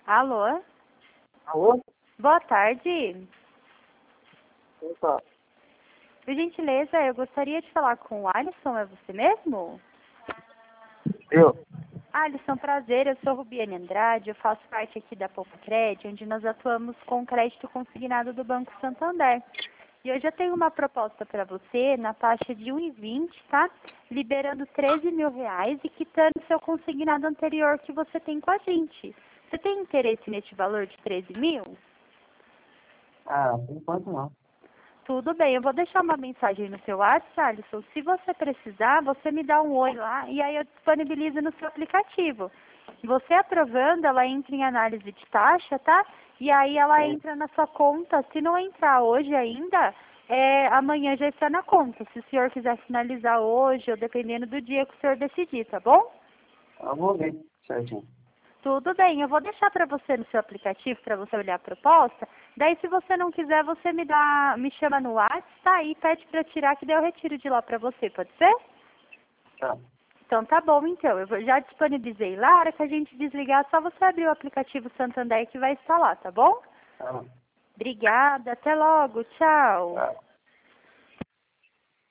Alô? Alô? Boa tarde. Opa, Por gentileza, eu gostaria de falar com o Alisson, é você mesmo? eu? Alisson, prazer, eu sou Rubiane Andrade, eu faço parte aqui da Poupa Crédito, onde nós atuamos com crédito consignado do Banco Santander. E hoje eu tenho uma proposta para você na taxa de 1,20, tá? Liberando R$ 13.000 e quitando seu consignado anterior que você tem com a gente. Você tem interesse neste valor de 13 mil? Ah, por enquanto não. Tudo bem, eu vou deixar uma mensagem no seu WhatsApp, Alisson. Se você precisar, você me dá um oi lá e aí eu disponibilizo no seu aplicativo. Você aprovando, ela entra em análise de taxa, tá? E aí ela Sim. entra na sua conta. Se não entrar hoje ainda, amanhã já está na conta. Se o senhor quiser finalizar hoje, ou dependendo do dia que o senhor decidir, tá bom? Eu vou ver certinho. Tudo bem, eu vou deixar para você no seu aplicativo para você olhar a proposta. Daí, se você não quiser, você me chama no WhatsApp, tá? E pede para tirar que daí eu retiro de lá para você, pode ser? Tá. Então tá bom, então. Já disponibilizei lá, a hora que a gente desligar, é só você abrir o aplicativo Santander que vai estar lá, tá bom? Tá. Obrigada, até logo, tchau. Tá.